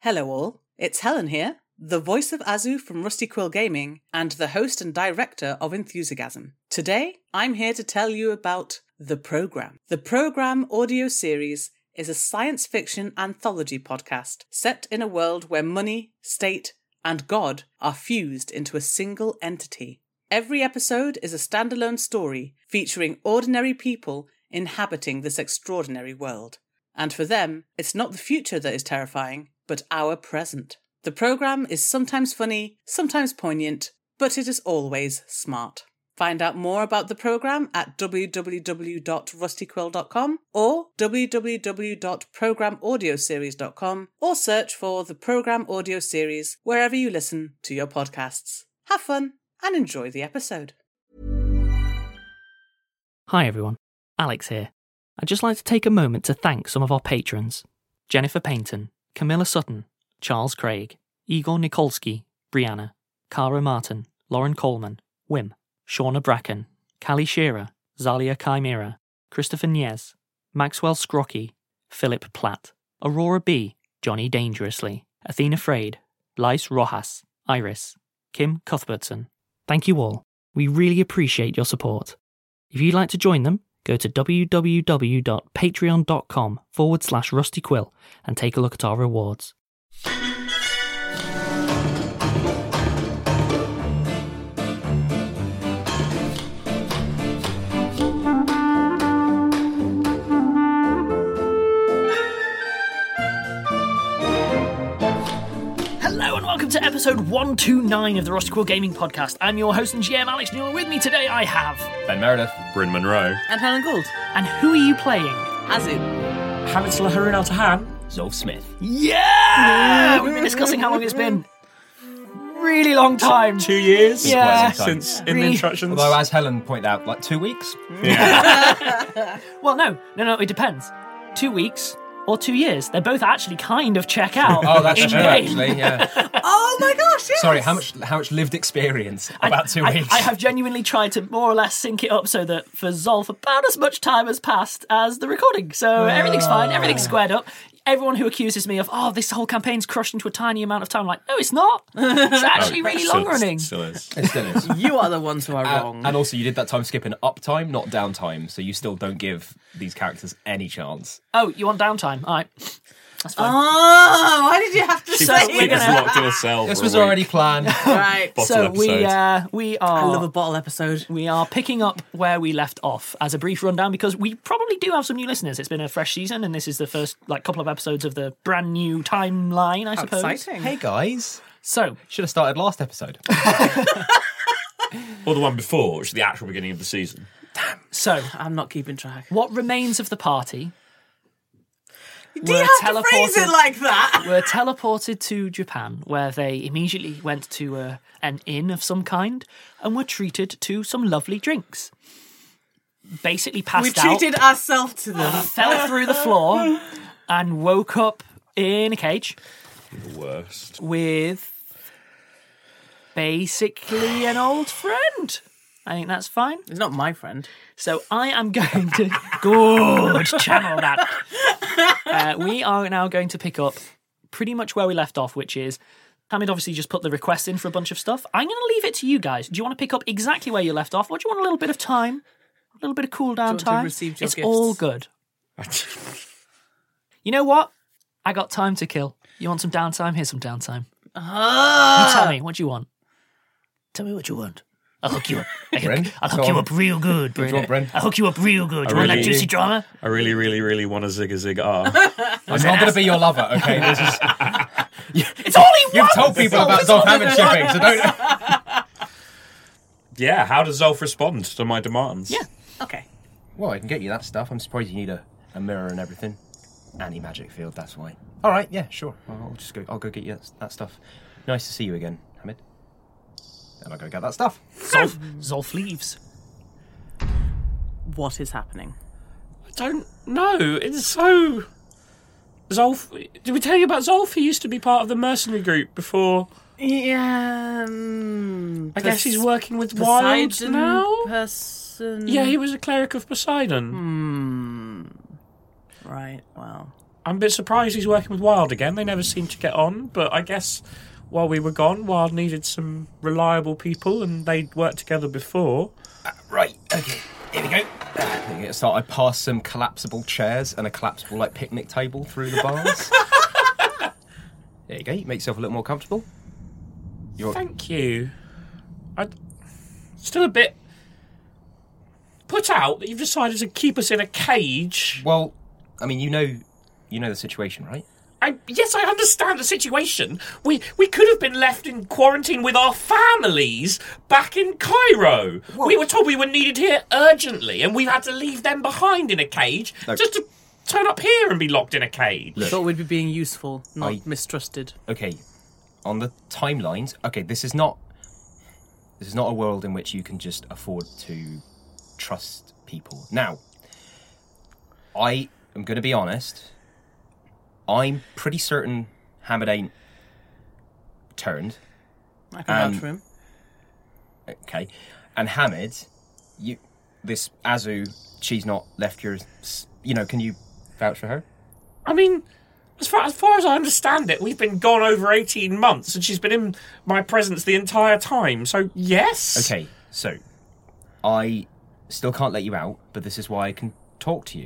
Hello all, it's Helen here, the voice of Azu from Rusty Quill Gaming and the host and director of Enthusiasm. Today, I'm here to tell you about The Programme. The Programme audio series is a science fiction anthology podcast set in a world where money, state, and God are fused into a single entity. Every episode is a standalone story featuring ordinary people inhabiting this extraordinary world. And for them, it's not the future that is terrifying, but our present. The programme is sometimes funny, sometimes poignant, but it is always smart. Find out more about the programme at www.rustyquill.com or www.programmeaudioseries.com or search for the Programme Audio Series wherever you listen to your podcasts. Have fun and enjoy the episode. Hi everyone, Alex here. I'd just like to take a moment to thank some of our patrons: Jennifer Paynton, Camilla Sutton, Charles Craig, Igor Nikolsky, Brianna, Cara Martin, Lauren Coleman, Wim, Shauna Bracken, Callie Shearer, Zalia Chimera, Christopher Niez, Maxwell Scrocky, Philip Platt, Aurora B, Johnny Dangerously, Athena Frade, Lice Rojas, Iris, Kim Cuthbertson. Thank you all. We really appreciate your support. If you'd like to join them, go to www.patreon.com/rustyquill and take a look at our rewards. Hello and welcome to episode 129 of the Rusty Quill Gaming Podcast. I'm your host and GM Alex Newell. With me today I have Ben Meredith, Bryn Monroe, And Helen Gould. And who are you playing? Azu. Hamid Harun Al Tahan, Zolf Smith. Yeah! We've been discussing how long it's been. Really long time. 2 years Yeah. since in Really? the instructions. Although, as Helen pointed out, like 2 weeks. Well, no, it depends. 2 weeks or 2 years. They both actually kind of check out. Oh, that's in true, game. actually, yeah. Oh my gosh, yes! Sorry, how much lived experience? About 2 weeks. I have genuinely tried to more or less sync it up so that for Zolf about as much time has passed as the recording. So everything's fine, everything's squared up. Everyone who accuses me of, this whole campaign's crushed into a tiny amount of time, I'm like, no, it's not. It's actually really long running. Still is. It still is. You are the ones who are wrong. And also, you did that time skip in uptime, not downtime, so you still don't give these characters any chance. Oh, you want downtime? All right. That's fine. Oh, why did you have to She say we're was gonna- locked in a cell. This for was a week. already planned. Right. Bottle So episode. we I love a are bottle episode. we are picking up where we left off as a brief rundown because we probably do have some new listeners. It's been a fresh season and this is the first couple of episodes of the brand new timeline, I suppose. Exciting. Hey, guys. So Should have started last episode. Or the one before, which is the actual beginning of the season. I'm not keeping track. what remains of the party Do you have to phrase it like that? were teleported to Japan, where they immediately went to an inn of some kind and were treated to some lovely drinks. Basically We passed out, treated ourselves to them. fell through the floor, and woke up in a cage The worst. with basically an old friend. I think that's fine. He's not my friend. So I am going to good channel that. We are now going to pick up pretty much where we left off, which is Hamid obviously just put the request in for a bunch of stuff. I'm going to leave it to you guys. Do you want to pick up exactly where you left off, or do you want a little bit of time, a little bit of cool down want to time? receive your It's gifts? all good. You know what? I got time to kill. You want some downtime? Here's some downtime. You tell me what you want. Tell me what you want. I'll hook you up. Bryn, I'll go hook you on. up real good, Bryn. you want, Bryn? I'll hook you up real good. You want that really- juicy drama? I really, really, really want a zig R. I'm not going to be your lover, okay? This is, It's all he you've wants! told people about Zolf Hammond shipping, so don't... Yeah, how does Zolf respond to my demands? Yeah. Okay. Well, I can get you that stuff. I'm surprised you need a mirror and everything. Anti-magic field, that's why. All right, yeah, sure. I'll go get you that stuff. Nice to see you again, Hamid. And I'll go get that stuff. Zolf leaves. What is happening? I don't know. It's so... Zolf... Did we tell you about Zolf? He used to be part of the mercenary group before... Yeah. I guess he's working with Wilds Poseidon now? person. Yeah, he was a cleric of Poseidon. Right, well. I'm a bit surprised he's working with Wild again. They never seem to get on, but I guess while we were gone, Wild needed some reliable people, and they'd worked together before. Right, okay, here we go. There you go. So I pass some collapsible chairs and a collapsible picnic table through the bars. There you go. You make yourself a little more comfortable. Thank you. I'm still a bit put out that you've decided to keep us in a cage. Well, I mean, you know the situation, right? Yes, I understand the situation. We could have been left in quarantine with our families back in Cairo. Well, we were told we were needed here urgently, and we had to leave them behind in a cage just to turn up here and be locked in a cage. Thought we'd be being useful, not mistrusted. Okay, on the timelines. Okay, this is not a world in which you can just afford to trust people. Now, I am going to be honest. I'm pretty certain Hamid ain't turned. I can vouch for him. Okay. And Hamid, this Azu, she's not left your... can you vouch for her? I mean, as far as I understand it, we've been gone over 18 months, and she's been in my presence the entire time, so yes. Okay, so I still can't let you out, but this is why I can talk to you.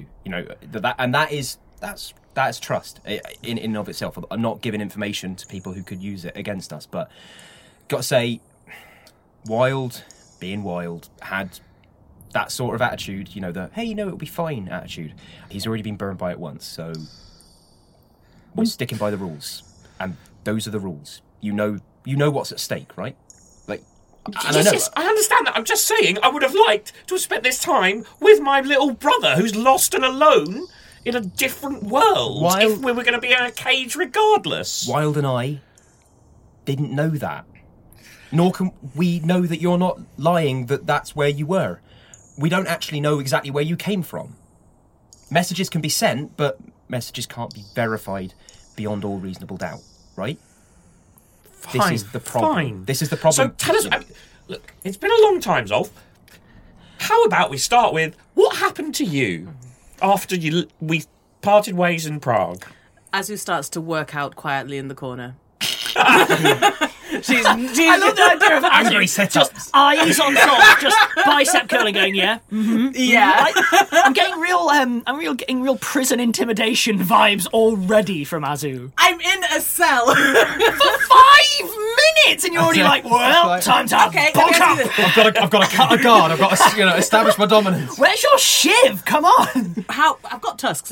That's trust in and of itself. I'm not giving information to people who could use it against us, but got to say, Wild, being Wild, had that sort of attitude, it'll be fine attitude. He's already been burned by it once, so we're sticking by the rules. And those are the rules. You know what's at stake, right? Yes, I understand that. I'm just saying I would have liked to have spent this time with my little brother who's lost and alone in a different world if we were going to be in a cage regardless. Wild and I didn't know that. Nor can we know that you're not lying, that that's where you were. We don't actually know exactly where you came from. Messages can be sent, but messages can't be verified beyond all reasonable doubt, right? Fine, this is the problem. Fine. This is the problem. So tell us... look, it's been a long time, Zolf. How about we start with, what happened to you after we parted ways in Prague? Azu starts to work out quietly in the corner. she's I love the idea of angry setups. Just eyes on top, just bicep curling, going, yeah, yeah. I'm getting getting real prison intimidation vibes already from Azu. I'm in a cell. For 5 minutes, and you're already like, well, time to bulk up. I've got to cut a guard. I've got to establish my dominance. Where's your shiv? Come on. I've got tusks.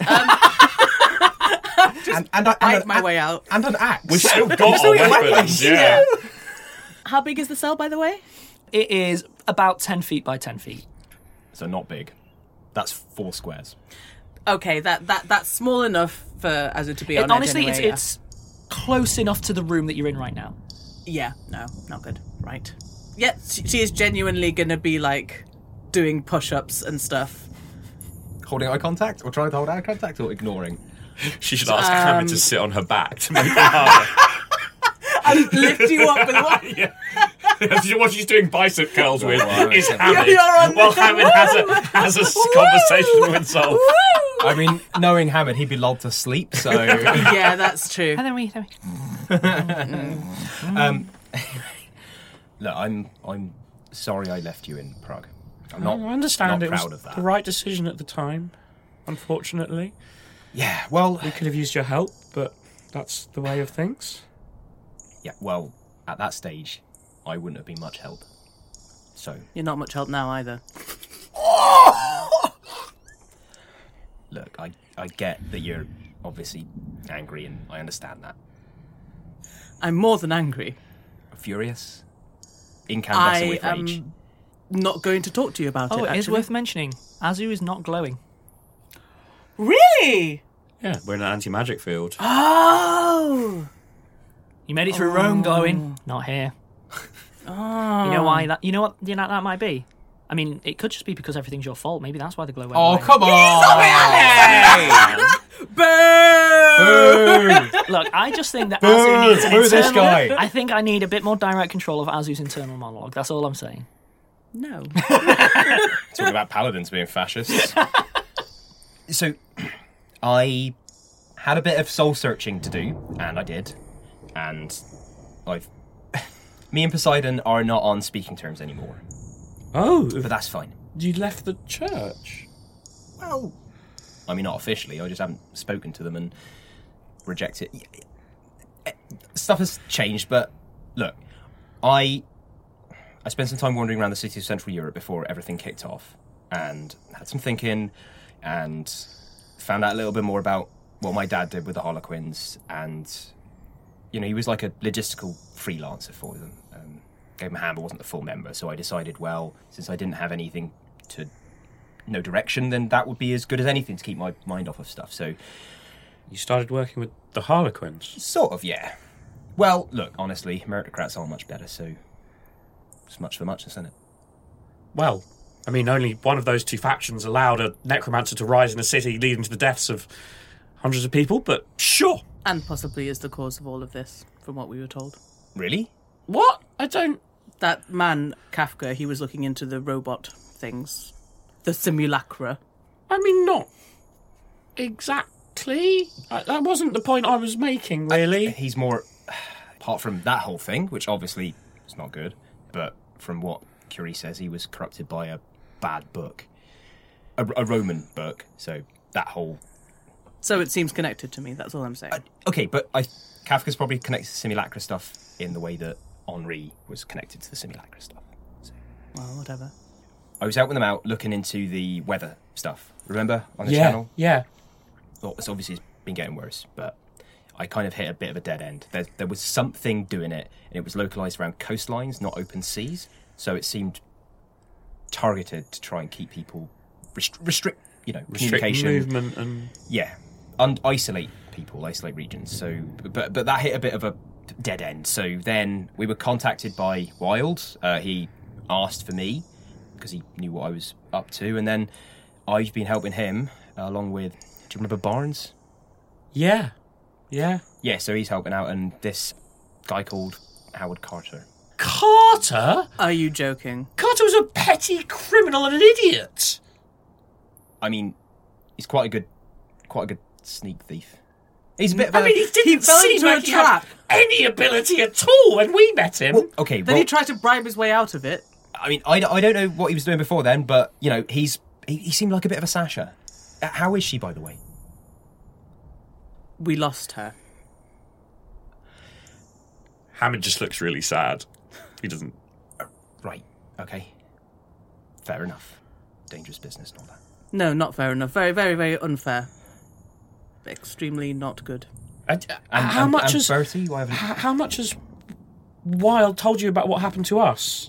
And fight my way out. And an axe. We've still got our weapons, yeah. How big is the cell, by the way? It is about 10 feet by 10 feet. So not big. That's 4 squares. Okay, that's small enough for Azu to be on honestly, edge anyway, it's close enough to the room that you're in right now. Yeah, no, not good. Right. Yeah, she is genuinely going to be, doing push-ups and stuff. Holding eye contact? Or trying to hold eye contact? Or ignoring? She should ask Hamid to sit on her back to make it harder. And lift you up with one. Yeah. What she's doing bicep curls with is Hamid. You're on while Hamid has a conversation with Zolf. I mean, knowing Hamid, he'd be lulled to sleep, so... Yeah, that's true. And then we... Look, I'm sorry I left you in Prague. I'm not I understand not it proud was of that. the right decision at the time, unfortunately. Yeah, well... We could have used your help, but that's the way of things. Yeah, well, at that stage, I wouldn't have been much help. So... You're not much help now, either. Look, I get that you're obviously angry, and I understand that. I'm more than angry. Furious? Incandescent with I rage? am not going to talk to you about it, it is actually. worth mentioning. Azu is not glowing. Really? Yeah, we're in an anti-magic field. Oh! You made it through Rome glowing. Not here. You know why that? You know what? You know that might be. I mean, it could just be because everything's your fault. Maybe that's why the glow went away. Come on! Boo! Look, I just think that Azu needs an Boo this internal... guy. I think I need a bit more direct control of Azu's internal monologue. That's all I'm saying. No. Talking about paladins being fascists. So, I had a bit of soul searching to do, and I did. And me and Poseidon are not on speaking terms anymore. Oh, but that's fine. You left the church? Well, I mean, not officially. I just haven't spoken to them and rejected. Stuff has changed, but look, I spent some time wandering around the cities of Central Europe before everything kicked off, and had some thinking, and found out a little bit more about what my dad did with the Harlequins, and he was like a logistical freelancer for them. Gave him a hand, but wasn't a full member, so I decided, well, since I didn't have anything no direction, then that would be as good as anything to keep my mind off of stuff. So you started working with the Harlequins? Sort of, yeah. Well, look, honestly, meritocrats are much better, so it's much for muchness, isn't it? Well, I mean, only one of those two factions allowed a necromancer to rise in a city, leading to the deaths of hundreds of people, but sure. And possibly is the cause of all of this, from what we were told. Really? What? I don't... That man, Kafka, he was looking into the robot things. The simulacra. I mean, not exactly. That wasn't the point I was making, really. He's more... Apart from that whole thing, which obviously is not good, but from what Curie says, he was corrupted by a bad book. A Roman book, so that whole... So it seems connected to me, that's all I'm saying. Okay, but Kafka's probably connected to simulacra stuff in the way that Henri was connected to the simulacra stuff. So. Well, whatever. I was helping them out looking into the weather stuff. Remember? On the channel? Yeah. Well, it's obviously been getting worse, but I kind of hit a bit of a dead end. There was something doing it, and it was localised around coastlines, not open seas. So it seemed targeted to try and keep people... restrict communication. Movement and... Yeah. Isolate people, isolate regions. So, but that hit a bit of a dead end. So then we were contacted by Wild. He asked for me because he knew what I was up to, and then I've been helping him along with. Do you remember Barnes? Yeah. So he's helping out, and this guy called Howard Carter. Carter? Are you joking? Carter was a petty criminal and an idiot. I mean, he's quite a good sneak thief. He's a bit of a... I mean, he didn't seem like he had any ability at all when we met him. Well, okay, Then he tried to bribe his way out of it. I mean, I don't know what he was doing before then, but, he seemed like a bit of a Sasha. How is she, by the way? We lost her. Hammond just looks really sad. He doesn't... Right, okay. Fair enough. Dangerous business and all that. No, not fair enough. Very, very, very unfair. Extremely not good. How much has Bertie? How much has Wild told you about what happened to us?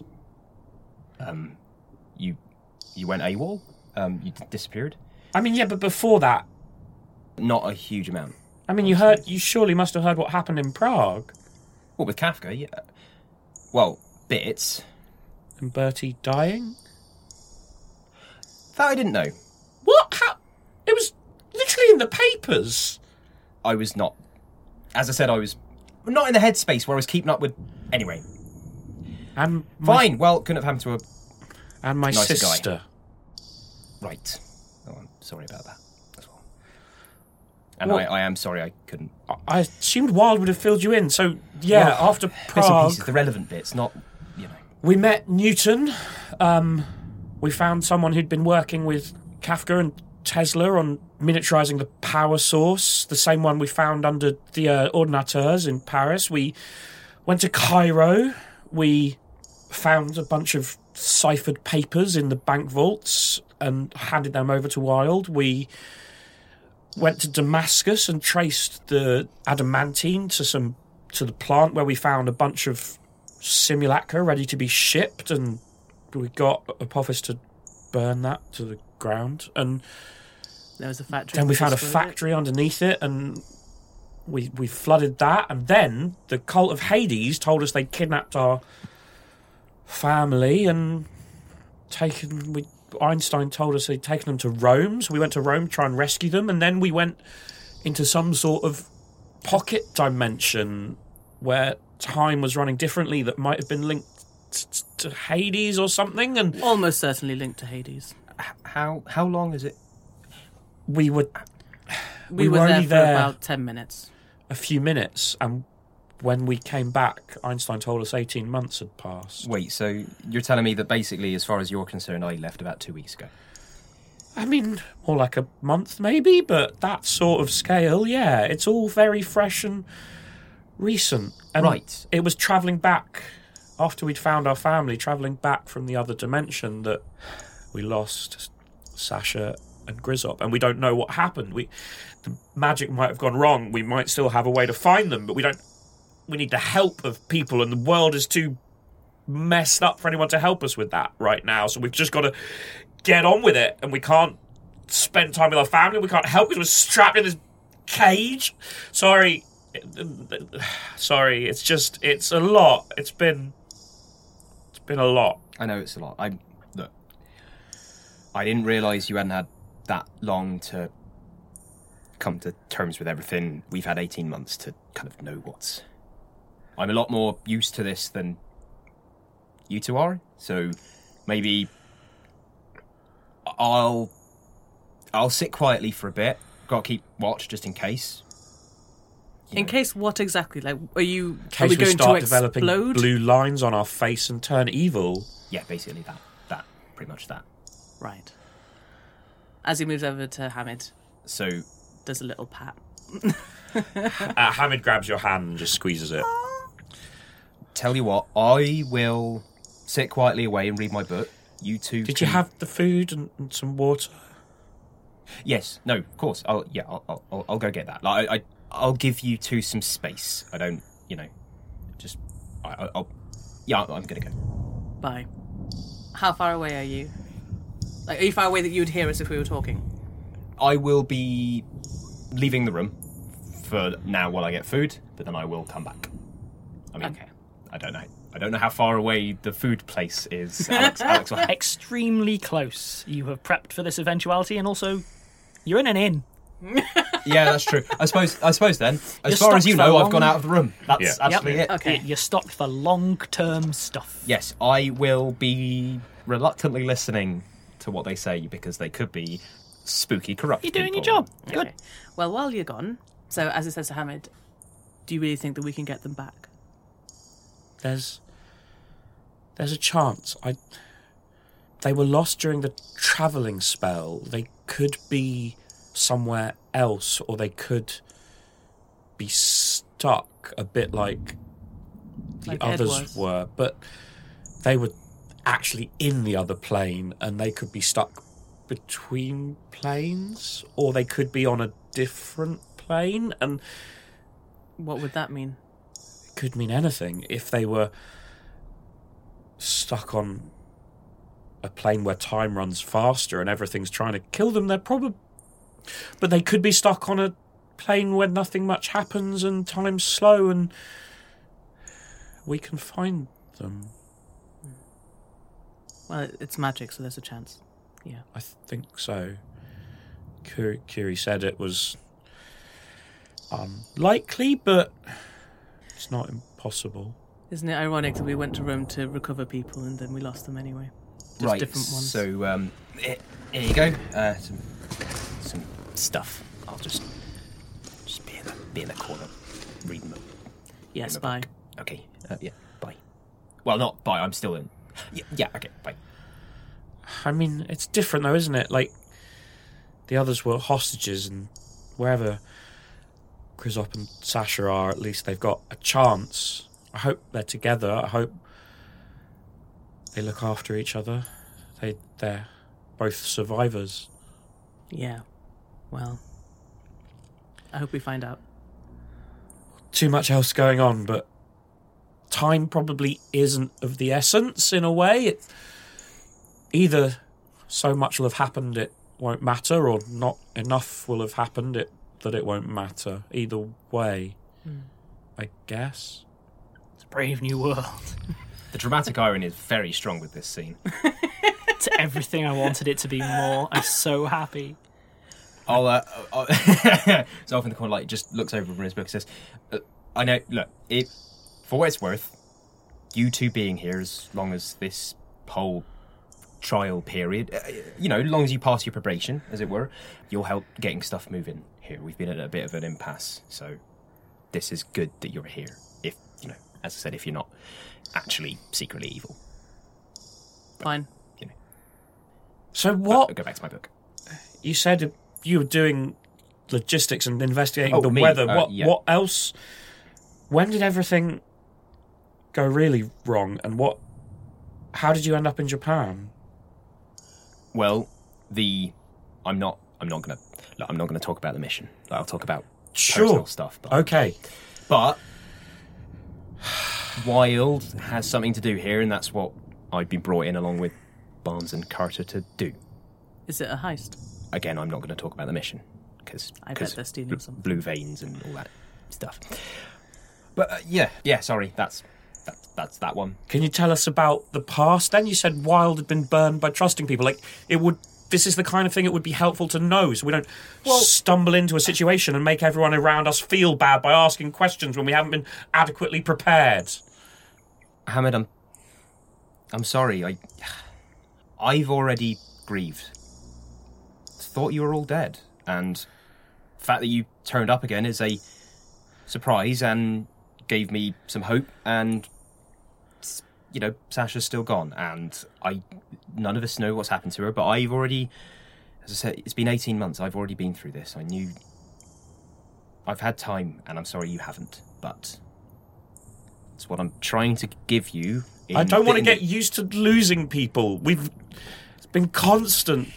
You went AWOL. You disappeared. I mean, yeah, but before that, not a huge amount. I mean, you surely must have heard what happened in Prague. Well, with Kafka, yeah. Well, bits. And Bertie dying. That I didn't know. What? How? It was literally in the papers. I was not. As I said, I was not in the headspace where I was keeping up with... Anyway. And fine. Well, couldn't have happened to a... And my nicer sister. Guy. Right. Oh, I'm sorry about that as well. And well, I am sorry I couldn't... I assumed Wild would have filled you in. So, yeah, well, after Prague... Bits and pieces, the relevant bits, not, We met Newton. We found someone who'd been working with Kafka and Tesla on miniaturising the power source, the same one we found under the Ordinateurs in Paris. We went to Cairo. We found a bunch of ciphered papers in the bank vaults and handed them over to Wild. We went to Damascus and traced the adamantine to the plant where we found a bunch of simulacra ready to be shipped, and we got Apophis to burn that to the ground. And there was a factory. Then we found a factory underneath it, and we flooded that. And then the cult of Hades told us they'd kidnapped our family and Einstein told us they'd taken them to Rome, so we went to Rome to try and rescue them, and then we went into some sort of pocket dimension where time was running differently that might have been linked to Hades or something, and almost certainly linked to Hades. How long is it? We were We were there only for there about 10 minutes. a few minutes, and when we came back, Einstein told us 18 months had passed. Wait, so you're telling me that basically, as far as you're concerned, I left about 2 weeks ago? I mean, more like a month maybe, but that sort of scale, yeah. It's all very fresh and recent. And right. It was travelling back, after we'd found our family, travelling back from the other dimension, that we lost Sasha and Grizzop, and we don't know what happened. The magic might have gone wrong. We might still have a way to find them, but we need the help of people, and the world is too messed up for anyone to help us with that right now. So we've just got to get on with it, and we can't spend time with our family. We can't help because we're strapped in this cage. Sorry, it's a lot. It's been a lot. I know it's a lot. Look, I didn't realise you hadn't had that long to come to terms with everything. We've had 18 months to kind of know what's... I'm a lot more used to this than you two are, so maybe I'll sit quietly for a bit. Got to keep watch just in case. In case what exactly? Like, are we going to start explode? Developing blue lines on our face and turn evil? Yeah, basically that, pretty much that. Right. As he moves over to Hamid, so does a little pat. Hamid grabs your hand and just squeezes it. Tell you what, I will sit quietly away and read my book. You two. Did you have the food and some water? Yes. No. Of course. I'll go get that. Like I'll give you two some space. I don't. Just. I'll. Yeah. I'm gonna go. Bye. How far away are you? Like, are you far away that you would hear us if we were talking? I will be leaving the room for now while I get food, but then I will come back. I mean, okay. I don't know how far away the food place is. Alex will... Extremely close. You have prepped for this eventuality, and also, you're in an inn. Yeah, that's true. I suppose then, as far as you know, I've gone out of the room. That's actually it. Okay. You're stocked for long-term stuff. Yes, I will be reluctantly listening to what they say because they could be spooky, corrupt You're doing people. your job. Good. Okay. Well, while you're gone, so as it says to Hamid, do you really think that we can get them back? There's a chance. They were lost during the travelling spell. They could be somewhere else, or they could be stuck, a bit like the others were. But they were actually in the other plane, and they could be stuck between planes, or they could be on a different plane. And what would that mean? It could mean anything. If they were stuck on a plane where time runs faster and everything's trying to kill them, they're probably... But they could be stuck on a plane where nothing much happens and time's slow, and we can find them. Well, it's magic, so there's a chance. Yeah. I think so. Curie said it was unlikely, but it's not impossible. Isn't it ironic that we went to Rome to recover people and then we lost them anyway? Just different ones. So, here you go. Some stuff. I'll just be in the corner, reading them. Yes, bye. Okay. Yeah. Bye. Well, not bye. I'm still in. Yeah. Okay. Bye. I mean, it's different though, isn't it? Like, the others were hostages, and wherever Grizzop and Sasha are, at least they've got a chance. I hope they're together. I hope they look after each other. They're both survivors. Yeah. Well, I hope we find out. Too much else going on, but time probably isn't of the essence in a way. Either so much will have happened it won't matter, or not enough will have happened that it won't matter. Either way, I guess. It's a brave new world. The dramatic irony is very strong with this scene. It's everything I wanted it to be more. I'm so happy. So off in the corner, like, just looks over in his book and says, I know, look, for what it's worth, you two being here as long as this whole trial period, as long as you pass your probation, as it were, you'll help getting stuff moving here. We've been at a bit of an impasse, so this is good that you're here. If, as I said, if you're not actually secretly evil. Fine. So what... Go back to my book. You said you were doing logistics and investigating the me. weather. Yeah. What else? When did everything go really wrong? And how did you end up in Japan? Well, I'm not gonna talk about the mission. I'll talk about personal stuff. Okay. But Wild has something to do here, and that's what I've been brought in along with Barnes and Carter to do. Is it a heist? Again, I'm not going to talk about the mission because I bet they're stealing something. Blue veins and all that stuff. But yeah. Sorry, that's that one. Can you tell us about the past? Then you said Wild had been burned by trusting people. This is the kind of thing it would be helpful to know, so we don't stumble into a situation and make everyone around us feel bad by asking questions when we haven't been adequately prepared. Hamid, I'm sorry. I've already grieved. Thought you were all dead, and the fact that you turned up again is a surprise and gave me some hope. And Sasha's still gone, and none of us know what's happened to her. But I've already, as I said, it's been 18 months. I've already been through this. I've had time, and I'm sorry you haven't. But it's what I'm trying to give you. I don't want to get used to losing people. It's been constant.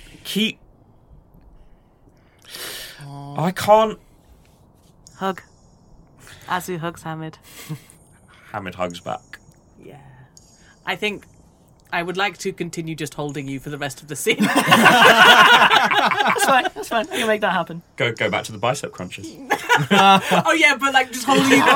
I can't. Hug. Azu hugs Hamid. Hamid hugs back. Yeah. I think I would like to continue just holding you for the rest of the scene. That's fine. You make that happen. Go back to the bicep crunches. Oh yeah, but just holding you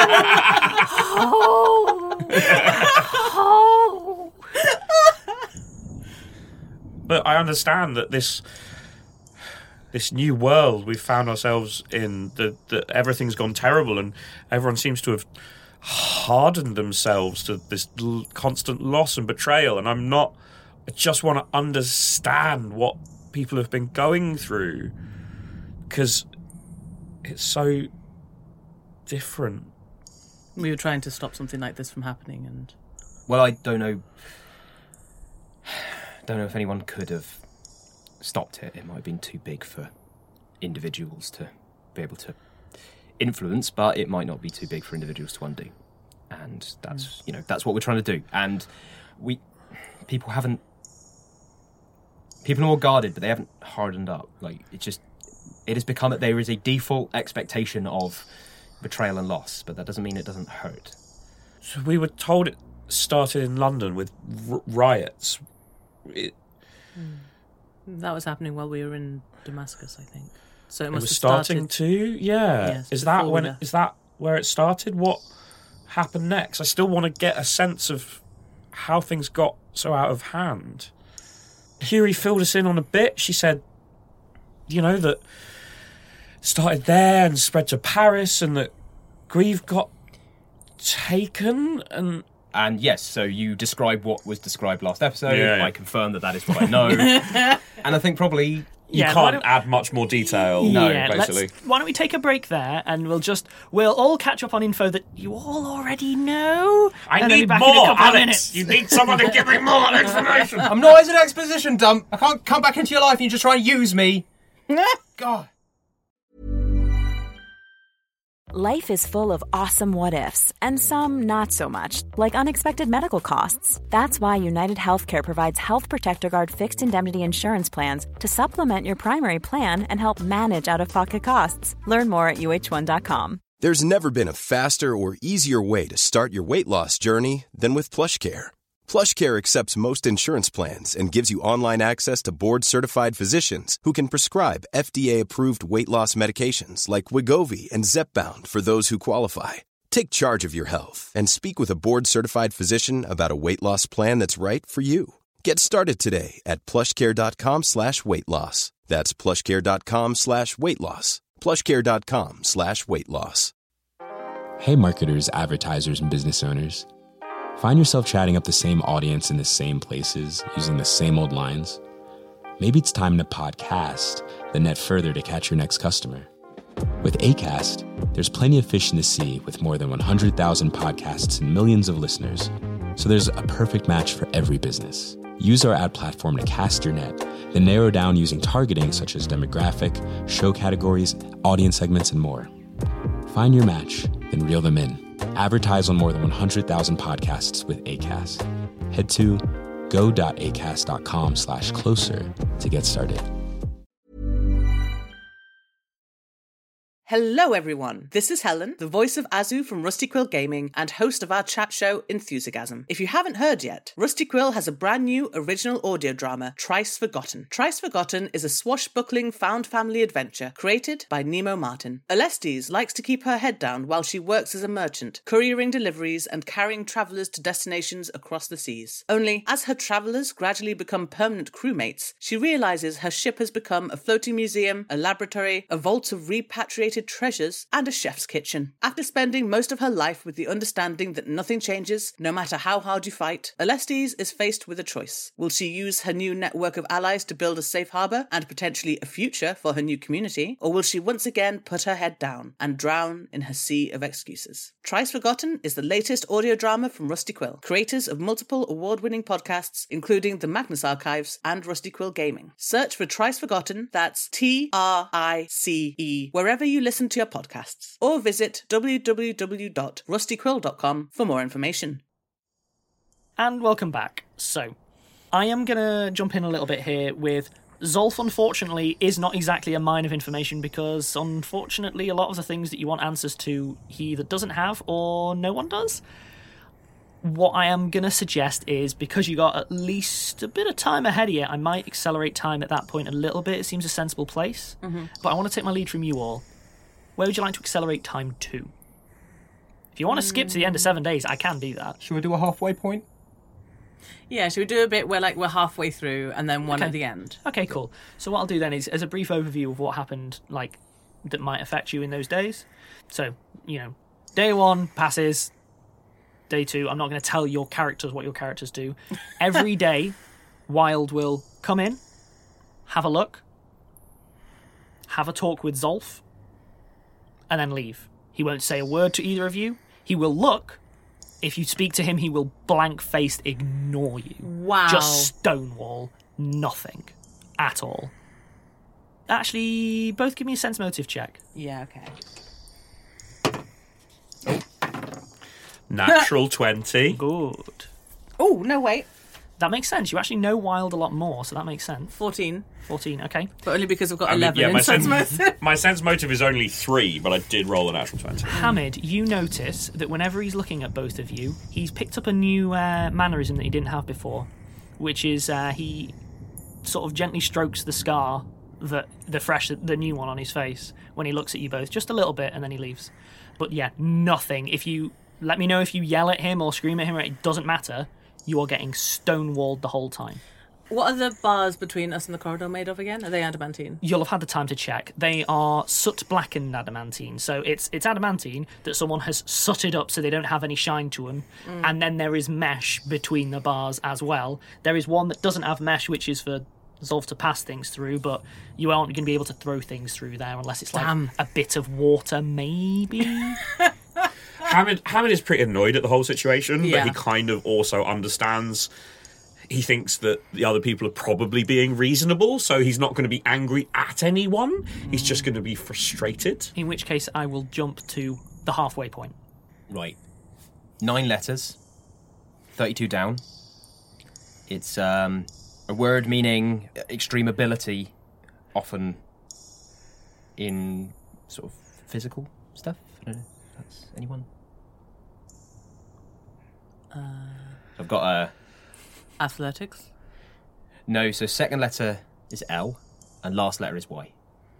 But I understand that this new world we've found ourselves in, that everything's gone terrible and everyone seems to have hardened themselves to this constant loss and betrayal. And I just want to understand what people have been going through, because it's so different. We were trying to stop something like this from happening, and... Well, I don't know if anyone could have stopped it. It might have been too big for individuals to be able to influence, but it might not be too big for individuals to undo. And that's that's what we're trying to do. And people are more guarded, but they haven't hardened up. It has become that there is a default expectation of betrayal and loss, but that doesn't mean it doesn't hurt. So we were told it started in London with riots. That was happening while we were in Damascus, I think. So it must was have starting started... to, yeah. Yes, is that where it started? What happened next? I still want to get a sense of how things got so out of hand. Curie filled us in on a bit. She said, that started there and spread to Paris, and that Grieve got taken, And yes, so you described what was described last episode. Yeah. I confirm that is what I know. And I think probably... You can't add much more detail, basically. Why don't we take a break there, and we'll all catch up on info that you all already know. I need more, Alex. You need someone to give me more information. I'm not as an exposition dump. I can't come back into your life and you just try and use me. God. Life is full of awesome what-ifs, and some not so much, like unexpected medical costs. That's why United Healthcare provides Health Protector Guard fixed indemnity insurance plans to supplement your primary plan and help manage out-of-pocket costs. Learn more at uh1.com. There's never been a faster or easier way to start your weight loss journey than with PlushCare. PlushCare accepts most insurance plans and gives you online access to board-certified physicians who can prescribe FDA-approved weight loss medications like Wegovy and Zepbound for those who qualify. Take charge of your health and speak with a board-certified physician about a weight loss plan that's right for you. Get started today at plushcare.com/weight-loss. That's plushcare.com/weight-loss. plushcare.com/weight-loss. Hey marketers, advertisers, and business owners. Find yourself chatting up the same audience in the same places, using the same old lines? Maybe it's time to podcast, then net further to catch your next customer. With Acast, there's plenty of fish in the sea with more than 100,000 podcasts and millions of listeners. So there's a perfect match for every business. Use our ad platform to cast your net, then narrow down using targeting such as demographic, show categories, audience segments, and more. Find your match, then reel them in. Advertise on more than 100,000 podcasts with Acast. Head to go.acast.com/closer to get started. Hello everyone, this is Helen, the voice of Azu from Rusty Quill Gaming and host of our chat show Enthusiasm. If you haven't heard yet, Rusty Quill has a brand new original audio drama, Thrice Forgotten. Thrice Forgotten is a swashbuckling found family adventure created by Nemo Martin. Alestes likes to keep her head down while she works as a merchant, couriering deliveries and carrying travellers to destinations across the seas. Only, as her travellers gradually become permanent crewmates, she realises her ship has become a floating museum, a laboratory, a vault of repatriated treasures, and a chef's kitchen. After spending most of her life with the understanding that nothing changes, no matter how hard you fight, Alestes is faced with a choice. Will she use her new network of allies to build a safe harbour and potentially a future for her new community, or will she once again put her head down and drown in her sea of excuses? Thrice Forgotten is the latest audio drama from Rusty Quill, creators of multiple award-winning podcasts, including the Magnus Archives and Rusty Quill Gaming. Search for Thrice Forgotten, that's TRICE, wherever you listen to your podcasts, or visit www.rustyquill.com for more information. And welcome back. So, I am going to jump in a little bit here with Zolf, unfortunately, is not exactly a mine of information because, unfortunately, a lot of the things that you want answers to, he either doesn't have or no one does. What I am going to suggest is, because you got at least a bit of time ahead of you, I might accelerate time at that point a little bit. It seems a sensible place. But I want to take my lead from you all. Where would you like to accelerate time to? If you want to skip to the end of 7 days, I can do that. Should we do a halfway point? Yeah, should we do a bit where we're halfway through and then one at the end? Okay, cool. So what I'll do then is, as a brief overview of what happened, that might affect you in those days. So, day 1 passes. Day 2, I'm not going to tell your characters what your characters do. Every day, Wild will come in, have a look, have a talk with Zolf, and then leave. He won't say a word to either of you. He will look. If you speak to him, he will blank-faced ignore you. Wow. Just stonewall. Nothing. At all. Actually, both give me a sense motive check. Yeah, okay. Natural 20. Good. Oh, no, wait. That makes sense. You actually know Wild a lot more, so that makes sense. 14. 14, okay. But only because I've got 11 in sense motive. My sense motive is only 3, but I did roll a natural 20. Hamid, you notice that whenever he's looking at both of you, he's picked up a new mannerism that he didn't have before, which is he sort of gently strokes the scar, the new one on his face, when he looks at you both. Just a little bit, and then he leaves. But yeah, nothing. If you let me know if you yell at him or scream at him, it doesn't matter. You are getting stonewalled the whole time. What are the bars between us and the corridor made of again? Are they adamantine? You'll have had the time to check. They are soot-blackened adamantine. So it's adamantine that someone has sooted up so they don't have any shine to them. And then there is mesh between the bars as well. There is one that doesn't have mesh, which is for Zolf to pass things through, but you aren't going to be able to throw things through there unless it's like a bit of water, maybe. Hamid is pretty annoyed at the whole situation, but he kind of also understands. He thinks that the other people are probably being reasonable, so he's not going to be angry at anyone. He's just going to be frustrated. In which case, I will jump to the halfway point. Right. 9 letters. 32 down. It's a word meaning extreme ability, often in sort of physical stuff. I don't know if that's anyone. I've got a... Athletics? No, so second letter is L, and last letter is Y.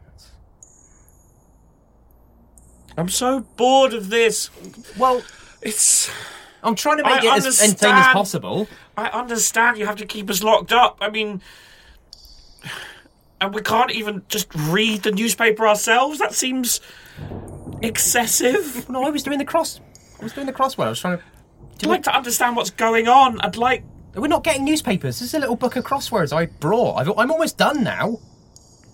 I'm so bored of this. Well, I'm trying to make it as entertaining as possible. I understand you have to keep us locked up. I mean... And we can't even just read the newspaper ourselves? That seems excessive. No, I was doing the crossword. I was trying to... I'd like to understand what's going on. I'd like... We're not getting newspapers. This is a little book of crosswords I brought. I'm almost done now.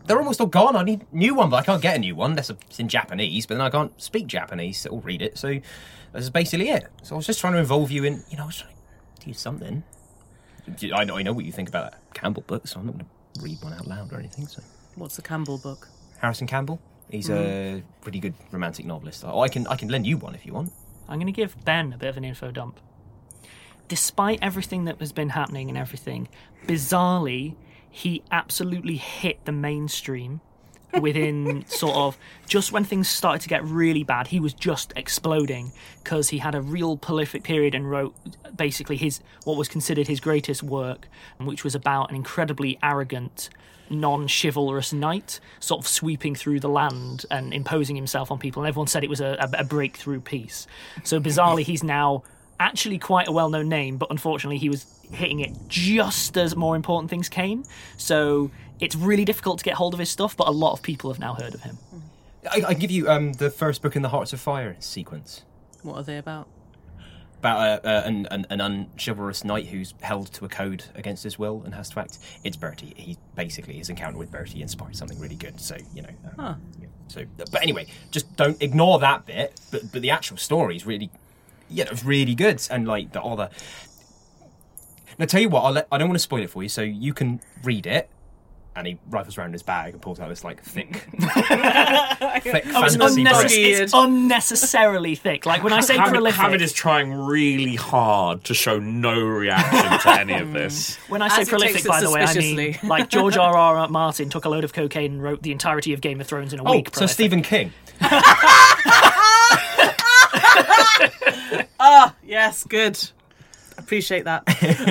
They're almost all gone. I need a new one, but I can't get a new one unless it's in Japanese, but then I can't speak Japanese or read it, so that's basically it. So I was just trying to involve you in, I was trying to do something. I know what you think about that Campbell book, so I'm not going to read one out loud or anything. So What's the Campbell book? Harrison Campbell. He's a pretty good romantic novelist. I can lend you one if you want. I'm going to give Ben a bit of an info dump. Despite everything that has been happening and everything, bizarrely, he absolutely hit the mainstream within sort of just when things started to get really bad. He was just exploding because he had a real prolific period and wrote basically what was considered his greatest work, which was about an incredibly arrogant, non-chivalrous knight sort of sweeping through the land and imposing himself on people, and everyone said it was a breakthrough piece. So bizarrely, he's now actually quite a well-known name, but unfortunately he was hitting it just as more important things came. So it's really difficult to get hold of his stuff, but a lot of people have now heard of him. I give you the first book in the Hearts of Fire sequence. What are they about? About an unchivalrous knight who's held to a code against his will and has to act. It's Bertie. His encounter with Bertie inspired something really good. So yeah. So, but anyway, just don't ignore that bit. But the actual story is really, it was really good. And like the other. Now tell you what, I don't want to spoil it for you, so you can read it. And he rifles around his bag and pulls out this like thick fantasy book. It's unnecessarily thick. Like when I say prolific, Hamid is trying really hard to show no reaction to any of this. When I say prolific, by the way, I mean like George R.R. Martin took a load of cocaine and wrote the entirety of Game of Thrones in a week. So Stephen King. Yes, good. Appreciate that.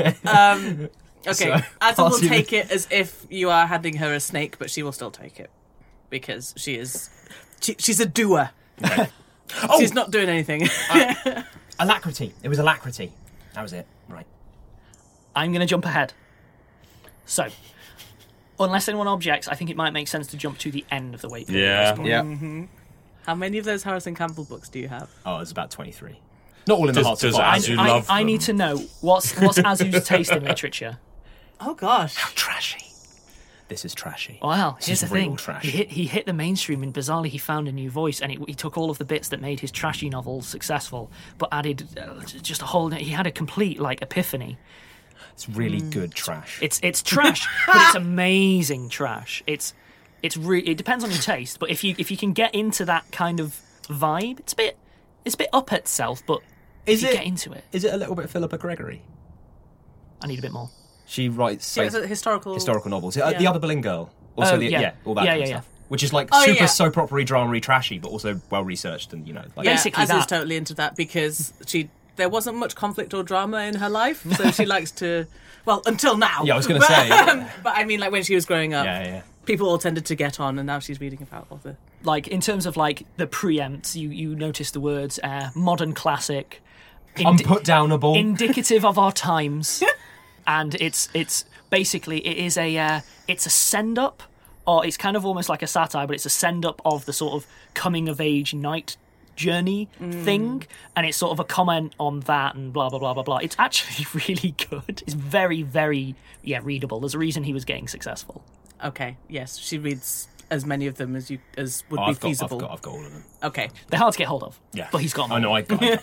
Okay, So, Adam will take it as if you are handing her a snake, but she will still take it because she's a doer. Right. She's not doing anything. Alacrity. It was Alacrity. That was it. Right. I'm going to jump ahead. So, unless anyone objects, I think it might make sense to jump to the end of the wait period. Yeah. Mm-hmm. How many of those Harrison Campbell books do you have? Oh, it's about 23. Not all in the Hearts of Fire. I need to know what's Azu's taste in literature. Oh gosh, How trashy. This is trashy. Well, here's the thing. Trash. He hit the mainstream, and bizarrely he found a new voice, and he took all of the bits that made his trashy novels successful, but added just a whole. He had a complete epiphany. It's really good trash. It's trash, but it's amazing trash. It depends on your taste, but if you can get into that kind of vibe, it's a bit up itself, but if you get into it, Is it a little bit Philippa Gregory? I need a bit more. She writes it's a historical novels. The Other Boleyn Girl. Also, all that kind of stuff. Which is soap opera-y, drama-y, trashy, but also well-researched and, Basically Azu's totally into that because there wasn't much conflict or drama in her life, so she likes to, well, until now. Yeah, I was going to say. But I mean, when she was growing up, people all tended to get on, and now she's reading about all the... In terms of, the preempts, you notice the words modern classic, unputdownable, indicative of our times, and it's basically, it's a send-up, or it's kind of almost like a satire, but it's a send-up of the sort of coming-of-age knight journey thing, and it's sort of a comment on that and blah, blah, blah, blah, blah. It's actually really good. It's very, very, readable. There's a reason he was getting successful. Okay, yes, she reads as many of them as would be feasible. I've got all of them. Okay. They're hard to get hold of, but he's got them. I know, I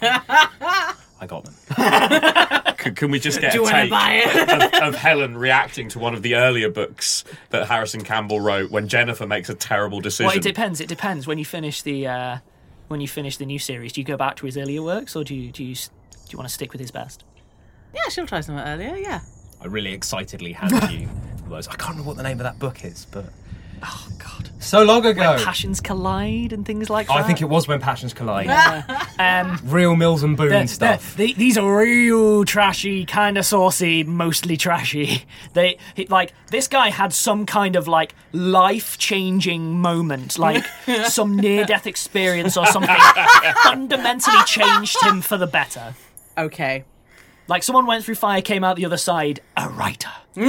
got them. Can we just get a take of Helen reacting to one of the earlier books that Harrison Campbell wrote when Jennifer makes a terrible decision? Well, it depends. When you finish the new series, do you go back to his earlier works, or do you want to stick with his best? Yeah, she'll try something earlier. Yeah. I really excitedly hand you those. I can't remember what the name of that book is, but oh god, so long ago. When Passions Collide and things like that. I think it was When Passions Collide. Real Mills and Boone stuff. These are real trashy, kind of saucy, mostly trashy. This guy had some kind of life-changing moment, some near-death experience or something fundamentally changed him for the better. Okay. Someone went through fire, came out the other side, a writer.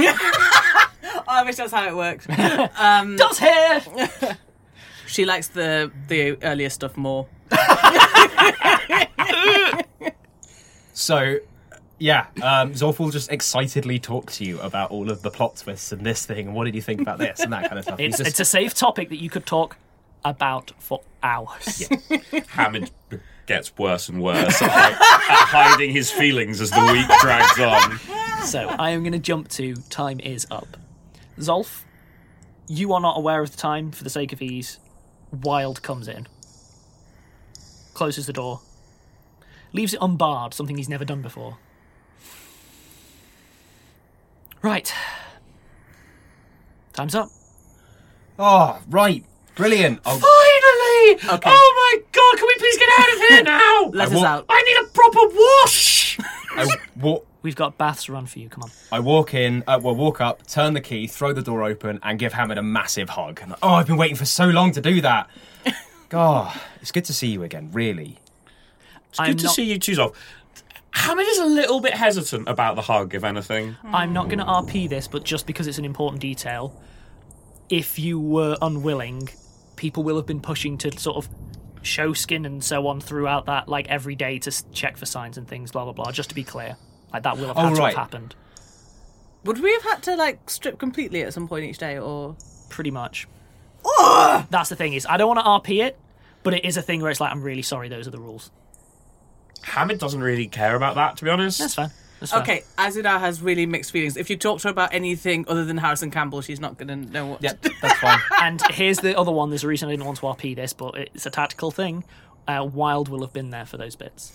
I wish that's how it worked. Does here? She likes the earlier stuff more. So, Yeah, Zolf will just excitedly talk to you about all of the plot twists and this thing, and what did you think about this, and that kind of stuff. It's a safe topic that you could talk about for hours. Yeah. Hamid gets worse and worse at hiding his feelings as the week drags on. So, I am going to jump to time is up. Zolf, you are not aware of the time for the sake of ease. Wild comes in. Closes the door. Leaves it unbarred, something he's never done before. Right. Time's up. Oh, right. Brilliant. Finally! Okay. Oh my god, can we please get out of here now? Let us out. I need a proper wash! We've got baths to run for you, come on. I walk in, walk up, turn the key, throw the door open, and give Hamid a massive hug. And, I've been waiting for so long to do that. God, it's good to see you again, really. It's good to see you too, Zolf. Hamid is a little bit hesitant about the hug, if anything. I'm not going to RP this, but just because it's an important detail, if you were unwilling, people will have been pushing to sort of show skin and so on throughout that, like, every day to check for signs and things, blah, blah, blah, just to be clear. Like, that will have had to have happened. Would we have had to, like, strip completely at some point each day, or...? Pretty much. Ugh! That's the thing, is I don't want to RP it, but it is a thing where it's like, I'm really sorry, those are the rules. Hamid doesn't really care about that, to be honest. That's fine. Okay, Azina has really mixed feelings. If you talk to her about anything other than Harrison Campbell, she's not going to know what... Yeah, that's fine. And here's the other one. There's a reason I didn't want to RP this, but it's a tactical thing. Wild will have been there for those bits.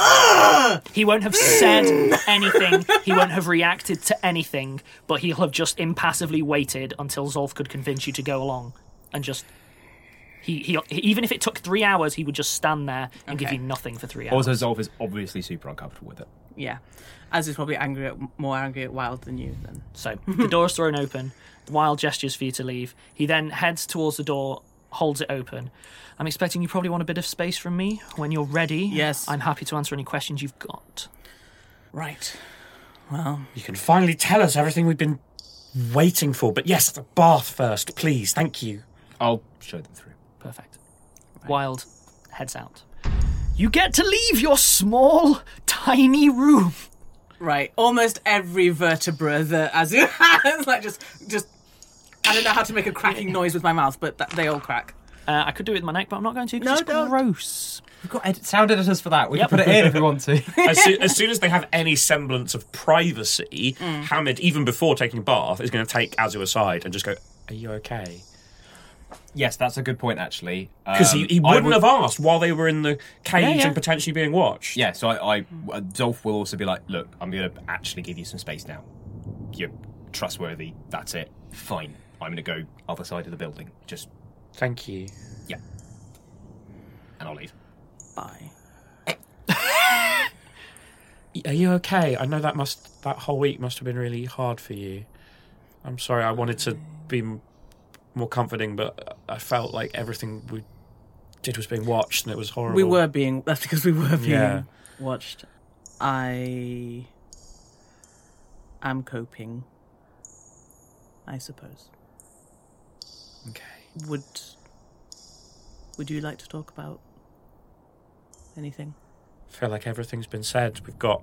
He won't have said anything. He won't have reacted to anything, but he'll have just impassively waited until Zolf could convince you to go along. And just... He even if it took 3 hours, he would just stand there and give you nothing for 3 hours. Also, Zolf is obviously super uncomfortable with it. Yeah. Az is probably more angry at Wild than you, then. So, the door's thrown open. Wild gestures for you to leave. He then heads towards the door, holds it open. I'm expecting you probably want a bit of space from me. When you're ready, yes, I'm happy to answer any questions you've got. Right. Well... You can finally tell us everything we've been waiting for. But yes, the bath first, please. Thank you. I'll show them through. Perfect. Right. Wild heads out. You get to leave your small, tiny room. Right. Almost every vertebra that Azu has, like just I don't know how to make a cracking noise with my mouth, but they all crack. I could do it with my neck, but I'm not going to because it's gross. We've got sound editors for that. We can put it in if we want to. As soon as they have any semblance of privacy, Hamid, even before taking a bath, is going to take Azu aside and just go, "Are you okay?" Yes, that's a good point, actually. Because he wouldn't have asked while they were in the cage and potentially being watched. Yeah, so Zolf will also be like, look, I'm going to actually give you some space now. You're trustworthy. That's it. Fine. I'm going to go other side of the building. Just... Thank you. Yeah. And I'll leave. Bye. Are you okay? I know that whole week must have been really hard for you. I'm sorry, I wanted to be more comforting, but I felt like everything we did was being watched and it was horrible. That's because we were being watched. I am coping, I suppose. Okay. Would you like to talk about anything? I feel like everything's been said. We've got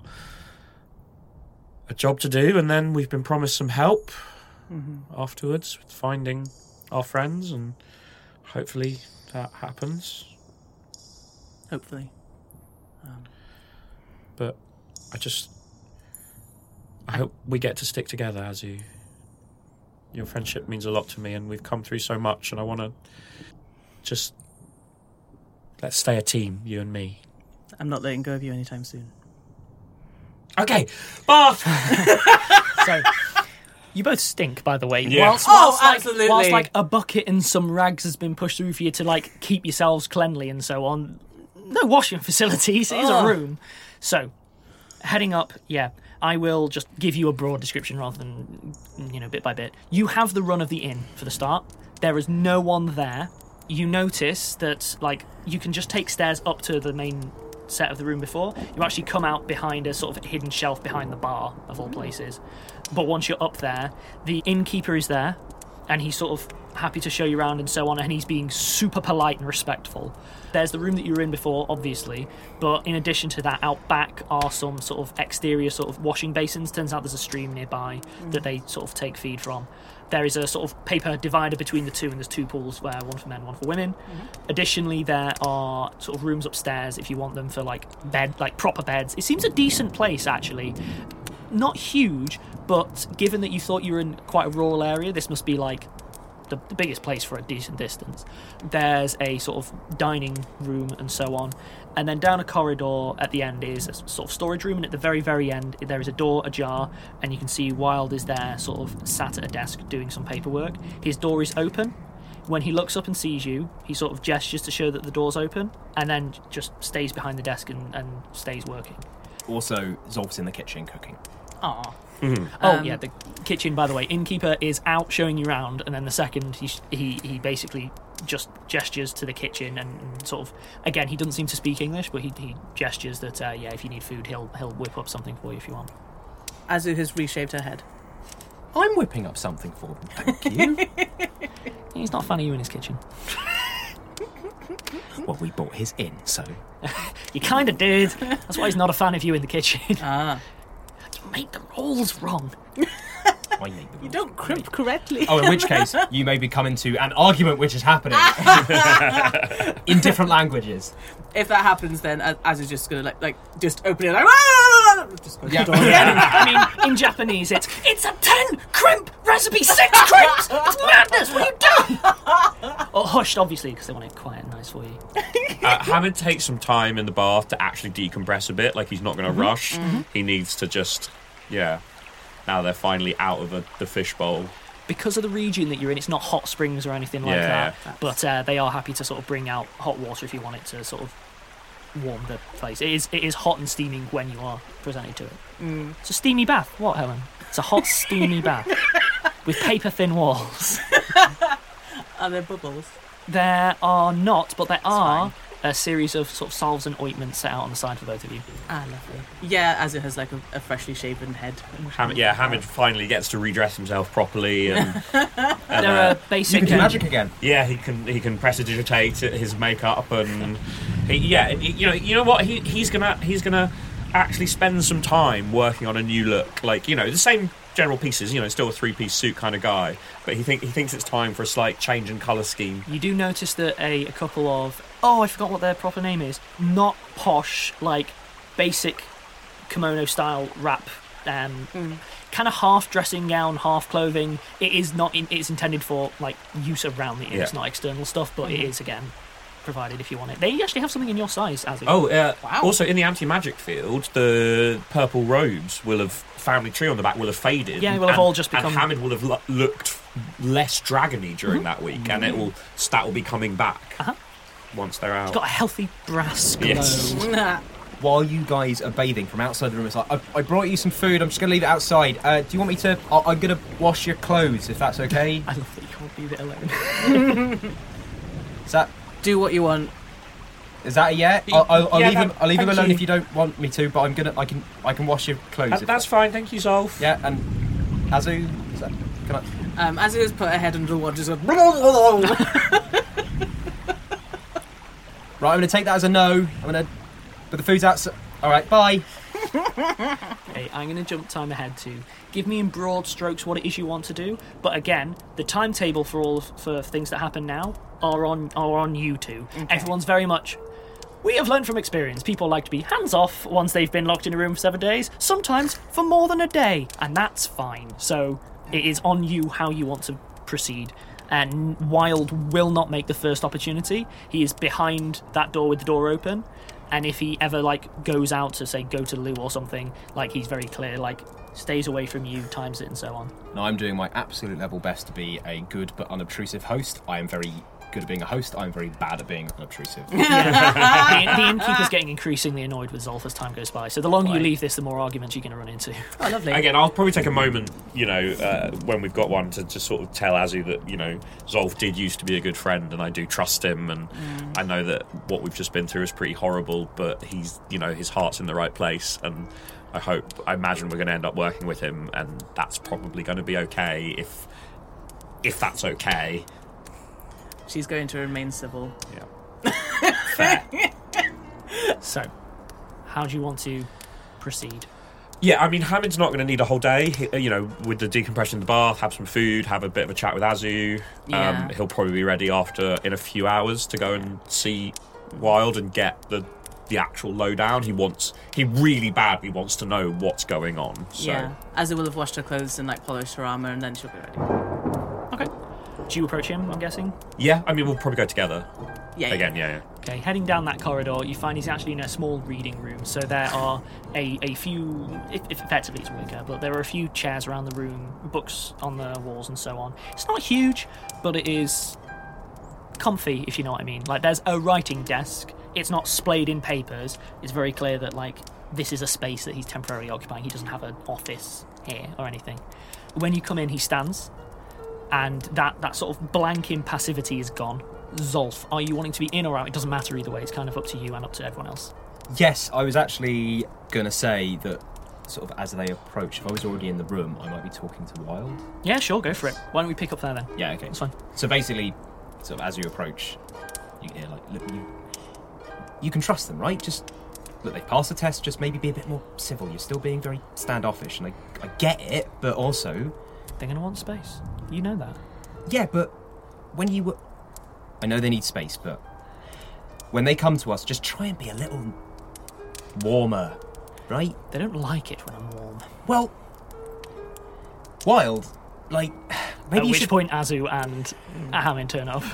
a job to do, and then we've been promised some help afterwards with finding our friends, and hopefully that happens. Hopefully. But I hope we get to stick together, Azu. Your friendship means a lot to me, and we've come through so much, and I want to just... Let's stay a team, you and me. I'm not letting go of you anytime soon. Okay, bath! So... You both stink, by the way. Yeah. Absolutely. Whilst like a bucket and some rags has been pushed through for you to like keep yourselves cleanly and so on. No washing facilities. It is a room. So, heading up, I will just give you a broad description rather than, bit by bit. You have the run of the inn for the start. There is no one there. You notice that like you can just take stairs up to the main set of the room before. You actually come out behind a sort of hidden shelf behind the bar, of all places. But once you're up there, the innkeeper is there, and he sort of happy to show you around and so on, and he's being super polite and respectful. There's the room that you were in before, obviously, but in addition to that, out back are some sort of exterior sort of washing basins. Turns out there's a stream nearby that they sort of take feed from. There is a sort of paper divider between the two, and there's 2 pools, where one for men, one for women. Additionally, there are sort of rooms upstairs if you want them for like proper beds. It seems a decent place, actually. Not huge, but given that you thought you were in quite a rural area, this must be like the biggest place for a decent distance. There's a sort of dining room and so on, and then down a corridor at the end is a sort of storage room, and at the very, very end there is a door ajar, and you can see Wilde is there sort of sat at a desk doing some paperwork. His door is open. When he looks up and sees you, he sort of gestures to show that the door's open, and then just stays behind the desk and stays working. Also, Zolf's in the kitchen cooking. Aw. Yeah, the kitchen, by the way, innkeeper is out showing you around, and then the second he basically just gestures to the kitchen and sort of, again, he doesn't seem to speak English, but he gestures that if you need food, he'll whip up something for you if you want. Azu has reshaved her head. I'm whipping up something for them, thank you. He's not a fan of you in his kitchen. Well, we bought his in, so... You kind of did. That's why he's not a fan of you in the kitchen. Ah. You made the rules wrong. I made the You don't crimp correctly. Oh, in which case, you may be coming to an argument which is happening in different languages. If that happens, then Azu's just going to just open it just go to Yeah. the door again. I mean, in Japanese, it's a 10 crimp recipe, 6 crimps. It's madness. What are you doing? Or hushed, obviously, because they want it quiet and nice for you. Hamid takes some time in the bath to actually decompress a bit. Like, he's not going to rush. He needs to just, now they're finally out of the fishbowl. Because of the region that you're in, it's not hot springs or anything like that. But they are happy to sort of bring out hot water if you want it to sort of warm the place. It is hot and steaming when you are presented to it. It's a steamy bath. What, Helen? It's a hot, steamy bath with paper-thin walls. Are there bubbles? There are not, but there are a series of sort of salves and ointments set out on the side for both of you. Ah, lovely. Yeah, Azu has like a freshly shaven head. Hamid finally gets to redress himself properly, and There are basic. You can do magic again. yeah, he can prestidigitate his makeup, and you know what, he's gonna actually spend some time working on a new look, like the same general pieces, still a 3-piece suit kind of guy, but he thinks it's time for a slight change in colour scheme. You do notice that a couple of I forgot what their proper name is. Not posh, like basic kimono style wrap. Kind of half dressing gown, half clothing. It is not. It's intended for like use around the ear. It's not external stuff, but it is again provided if you want it. They actually have something in your size, as it. Wow. Also in the anti-magic field, the purple robes will have family tree on the back will have faded. Yeah, it will have all just become. And Hamid will have looked less dragony during that week, and that will be coming back once they're out. It's got a healthy brass glow. Yes. While you guys are bathing from outside the room, it's like, I brought you some food, I'm just going to leave it outside. Do you want me to... I'm going to wash your clothes, if that's okay. I love that you can't leave it alone. Is that... Do what you want. Is that a yeah? I'll leave him alone you. if you don't want me to, but I can wash your clothes. That's fine, thank you, Zolf. Yeah, and Azu, can I... Azu has put her head under the water, just goes... Right, I'm going to take that as a no. But the food's outside. All right, bye. Okay, I'm going to jump time ahead to give me in broad strokes what it is you want to do. But again, the timetable for things that happen now are on you two. Okay. Everyone's very much. We have learned from experience. People like to be hands off once they've been locked in a room for 7 days. Sometimes for more than a day, and that's fine. So it is on you how you want to proceed. And Wilde will not make the first opportunity. He is behind that door with the door open. And if he ever, goes out to, say, go to the loo or something, he's very clear, stays away from you, times it, and so on. Now, I'm doing my absolute level best to be a good but unobtrusive host. I am very good at being a host. I'm very bad at being unobtrusive. The innkeeper's getting increasingly annoyed with Zolf as time goes by. So the longer you leave this, the more arguments you're going to run into. Oh, lovely. Again, I'll probably take a moment, when we've got one, to just sort of tell Azu that, Zolf did used to be a good friend, and I do trust him, and I know that what we've just been through is pretty horrible, but he's, his heart's in the right place, and I imagine we're going to end up working with him, and that's probably going to be okay if that's okay. She's going to remain civil. Yeah. Fair. So, how do you want to proceed? Yeah, I mean, Hamid's not going to need a whole day. With the decompression in the bath, have some food, have a bit of a chat with Azu. Yeah. He'll probably be ready in a few hours to go and see Wild and get the actual lowdown. He really badly wants to know what's going on. So. Yeah. Azu will have washed her clothes and polished her armour, and then she'll be ready. Okay. Do you approach him, I'm guessing? Yeah, I mean, we'll probably go together. Yeah. Again, yeah. Okay, heading down that corridor, you find he's actually in a small reading room. So there are a few, effectively it's wicker, but there are a few chairs around the room, books on the walls and so on. It's not huge, but it is comfy, if you know what I mean. There's a writing desk. It's not splayed in papers. It's very clear that, this is a space that he's temporarily occupying. He doesn't have an office here or anything. When you come in, he stands, and that sort of blank impassivity is gone. Zolf, are you wanting to be in or out? It doesn't matter either way. It's kind of up to you and up to everyone else. Yes, I was actually going to say that sort of as they approach, if I was already in the room, I might be talking to Wild. Yeah, sure, go for it. Why don't we pick up there then? Yeah, okay. That's fine. So basically, sort of as you approach, you hear look, you can trust them, right? Just, look, they passed the test, just maybe be a bit more civil. You're still being very standoffish, and I get it, but also... They're going to want space. You know that. Yeah, but when you were... I know they need space, but when they come to us, just try and be a little warmer, right? They don't like it when I'm warm. Well, Wild, maybe At you which should... point Azu and Hamid turn up.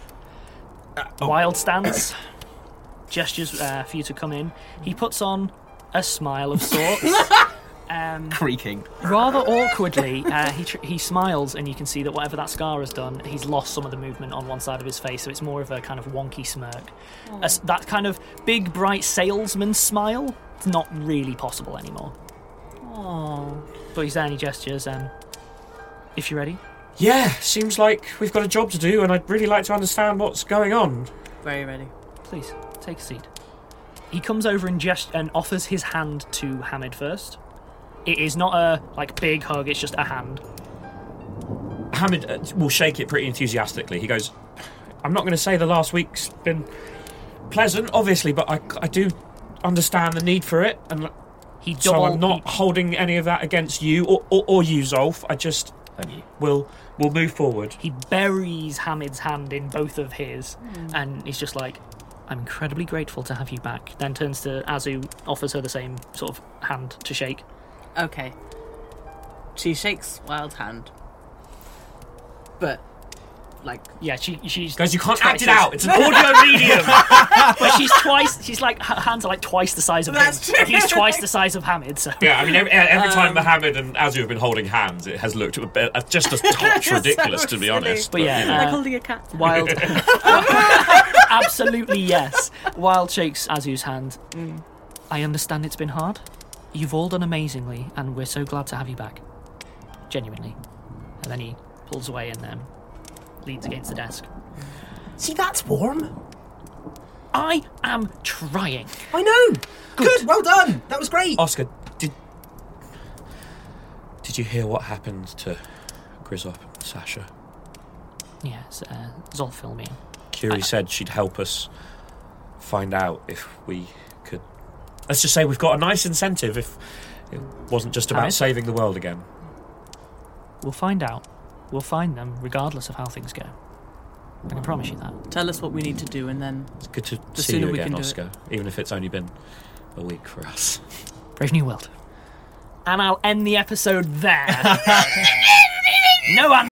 Wild stands, gestures for you to come in. He puts on a smile of sorts. Creaking. Rather awkwardly, he smiles, and you can see that whatever that scar has done, he's lost some of the movement on one side of his face, so it's more of a kind of wonky smirk. That kind of big, bright salesman smile, it's not really possible anymore. Oh. But he's there and he gestures, if you're ready. Yeah, seems like we've got a job to do, and I'd really like to understand what's going on. Very ready. Please, take a seat. He comes over and offers his hand to Hamid first. It is not a big hug, it's just a hand. Hamid will shake it pretty enthusiastically. He goes, I'm not going to say the last week's been pleasant, obviously, but I do understand the need for it, and I'm not holding any of that against you or you, Zolf. I just we'll move forward. He buries Hamid's hand in both of his, and he's just like, I'm incredibly grateful to have you back. Then turns to Azu, offers her the same sort of hand to shake. Okay. She shakes Wild's hand. But, yeah, she's... Guys, you can't act it out. It's an audio medium. But she's like, her hands are twice the size of him. That's true. He's twice the size of Hamid, so... Yeah, I mean, every time Hamid and Azu have been holding hands, it has looked just a touch ridiculous, to be honest. But yeah... like holding a cat. Wild... Absolutely, yes. Wild shakes Azu's hand. I understand it's been hard. You've all done amazingly, and we're so glad to have you back. Genuinely. And then he pulls away and leans against the desk. See, that's warm. I am trying. I know. Good. Well done. That was great. Oscar, did you hear what happened to Grizzop and Sasha? Yes, Zolf filled me in. Curie said she'd help us find out if we could... Let's just say we've got a nice incentive if it wasn't just about saving the world again. We'll find out. We'll find them, regardless of how things go. I can promise you that. Tell us what we need to do, and then... It's good to the see sooner you we again, can do Oscar, even if it's only been a week for us. Brave New World. And I'll end the episode there. No one.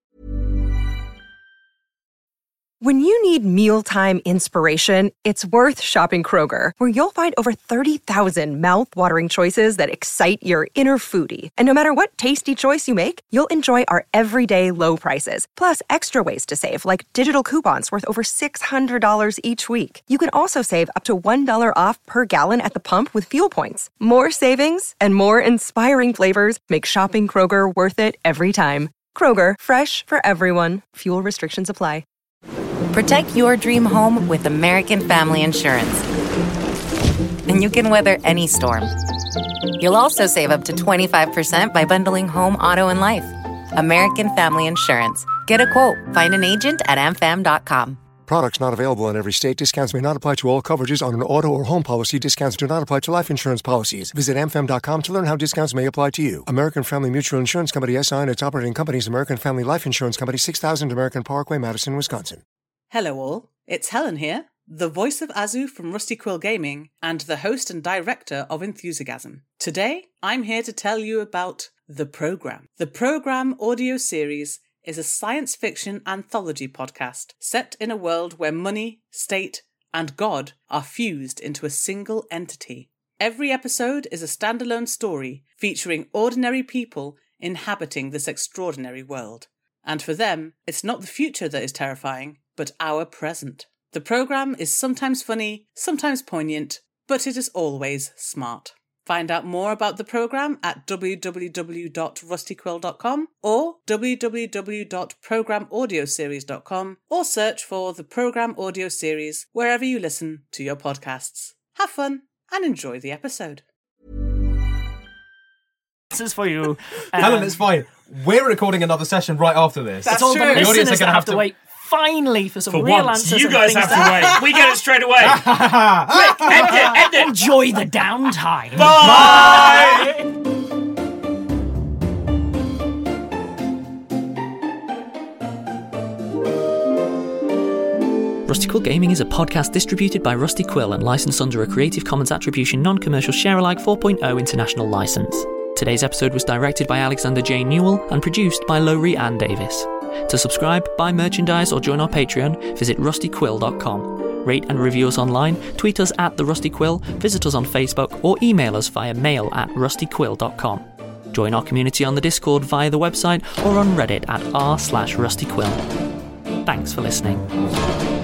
When you need mealtime inspiration, it's worth shopping Kroger, where you'll find over 30,000 mouth-watering choices that excite your inner foodie. And no matter what tasty choice you make, you'll enjoy our everyday low prices, plus extra ways to save, like digital coupons worth over $600 each week. You can also save up to $1 off per gallon at the pump with fuel points. More savings and more inspiring flavors make shopping Kroger worth it every time. Kroger, fresh for everyone. Fuel restrictions apply. Protect your dream home with American Family Insurance. And you can weather any storm. You'll also save up to 25% by bundling home, auto, and life. American Family Insurance. Get a quote. Find an agent at amfam.com. Products not available in every state. Discounts may not apply to all coverages on an auto or home policy. Discounts do not apply to life insurance policies. Visit amfam.com to learn how discounts may apply to you. American Family Mutual Insurance Company SI and its operating companies, American Family Life Insurance Company, 6000 American Parkway, Madison, Wisconsin. Hello all, it's Helen here, the voice of Azu from Rusty Quill Gaming and the host and director of Enthusiasm. Today, I'm here to tell you about The Program. The Program audio series is a science fiction anthology podcast set in a world where money, state, and God are fused into a single entity. Every episode is a standalone story featuring ordinary people inhabiting this extraordinary world. And for them, it's not the future that is terrifying, but our present. The program is sometimes funny, sometimes poignant, but it is always smart. Find out more about the program at www.rustyquill.com or www.programaudioseries.com or search for the Program Audio Series wherever you listen to your podcasts. Have fun and enjoy the episode. This is for you. Helen, it's fine. We're recording another session right after this. That's all true. the The audience listeners are going to have to wait finally for some For real once, answers. you and guys things have to wait. We get it straight away. Quick, end it. Enjoy the downtime. Bye. Rusty Quill Gaming is a podcast distributed by Rusty Quill and licensed under a Creative Commons Attribution Non-Commercial Share-alike 4.0 international license. Today's episode was directed by Alexander J. Newell and produced by Lowry Ann Davis. To subscribe, buy merchandise or join our Patreon, visit rustyquill.com. Rate and review us online, tweet us at The Rusty Quill, visit us on Facebook or email us via mail@rustyquill.com. Join our community on the Discord via the website or on Reddit at r/rustyquill. Thanks for listening.